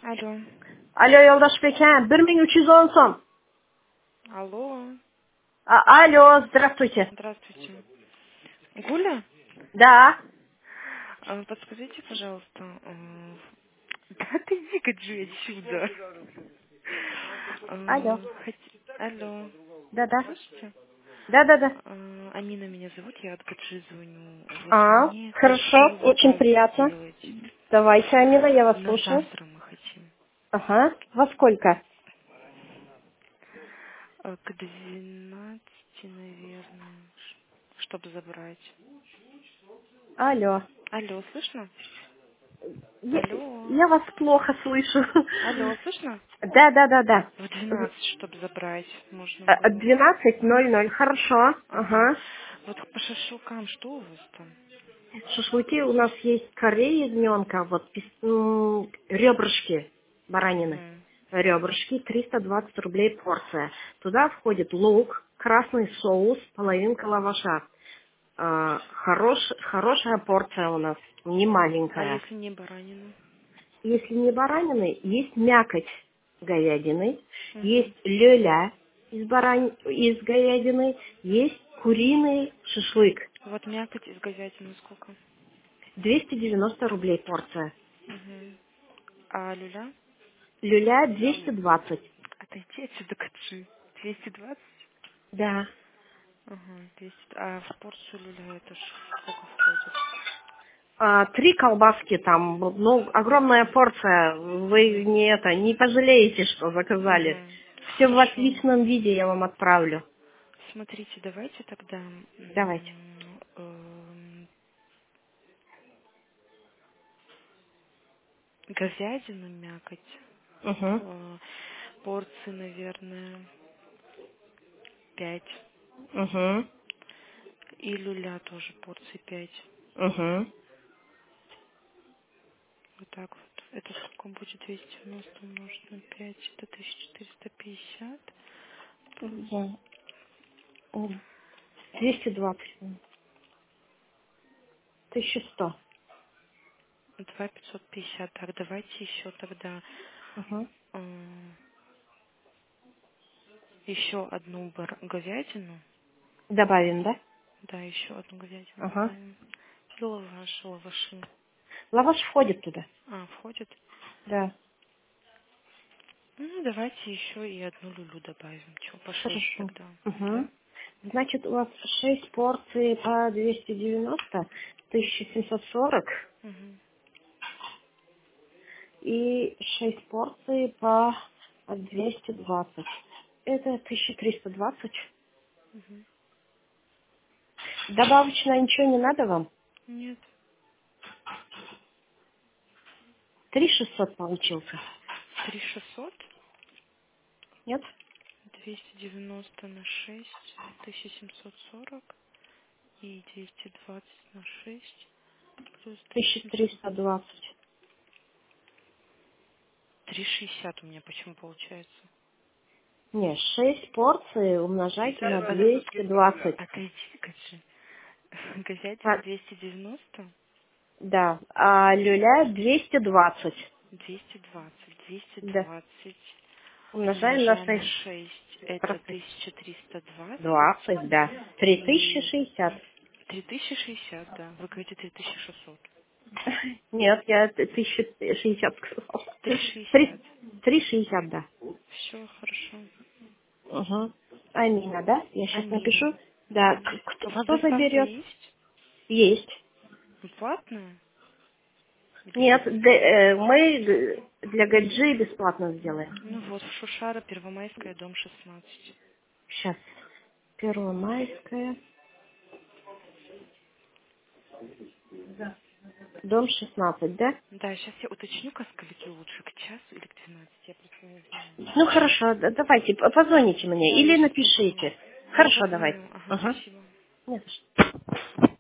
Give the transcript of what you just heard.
Алло. Алло, Елдашбек, 1310 сом. Алло. Алло, здравствуйте. Здравствуйте. Гуля, Да. подскажите, пожалуйста, да ты иди-ка же отсюда. Алло. Алло. Да-да. Слышите? Да-да-да. Амина меня зовут, я от Гаджи звоню. Вот мне Хорошо, хотелось очень заказ приятно. сделать. Давайте, Амина, я вас На слушаю. завтра мы хотим. Ага. Во сколько? К 12, наверное, чтобы забрать. Алло. Алло, слышно? Я, Алло. я вас плохо слышу. Алло, слышно? Да-да-да-да. В 12, чтобы забрать можно 12:00. Хорошо. Ага. Ага. Вот по шашлыкам, что у вас там? Шашлыки у нас есть Корея ягненка, вот ребрышки баранины. Угу. Ребрышки 320 рублей порция. Туда входит лук, красный соус, половинка лаваша. Хорошая порция у нас, не А маленькая. если не баранина? Если не баранины, есть мякоть говядины, есть Угу. лёля из говядины, есть куриный шашлык. Вот мякоть из говядины сколько? 290 рублей порция. Угу. А люля? Люля 220. Отойди отсюда, каджи. 220? Да. Ага, 200. А в порцию люля это ж сколько входит? 3 колбаски там, ну, огромная порция. Вы не пожалеете, что заказали. Угу. Все в Хорошо. отличном виде я вам отправлю. Смотрите, давайте тогда Давайте. говядину мякоть. Угу. Порции, наверное, 5. Угу. И люля тоже порции 5. Угу. Вот так вот. Это сколько будет? 290 умножить на 5? Это 1450. 220. 1100. 2550. Так, давайте еще тогда Угу. еще одну говядину. Добавим, да? Да, еще одну говядину Ага. добавим. И лаваши. Лаваш входит туда. А, входит? Да. Ну, давайте еще и одну люлю добавим. Чего, по 6 Хорошо. тогда, Угу. да? Значит, у вас 6 порций по 290, 1740, Угу. и 6 порций по 220. Это 1320. Угу. Добавочно ничего не надо вам? Нет. 3600 получился. 3600. Нет? 290 на 6, 1740 и 220 на 6 плюс 1700. 1320. 360 у меня почему получается? Нет, 6 порций умножайте на 220. Отойди-ка же. Говядина А, 290, да, а люля 220. 220, Да. 220 Умножаем на умножаем на 6. 6, это Просто 1320 20, да. и 3060. 3060, да. Вы говорите 3600. Нет, я 1060 сказала. 360. 360, да. Все хорошо. Угу. Амина, да? Я сейчас Амина. напишу. Да. У вас Кто доставка заберет? есть? Есть. Платная или Нет, без? мы для гаджи бесплатно сделаем. Ну вот, в Шушара, Первомайская, дом 16. Сейчас. Первомайская, дом 16, да? Да, сейчас я уточню, ко скольки лучше, к часу или к 12, я просто не знаю. Ну хорошо, давайте, позвоните мне Да, я или сейчас позвоню. напишите. Я Хорошо, давайте. позвоню. Ага, Ага. спасибо. Не за что.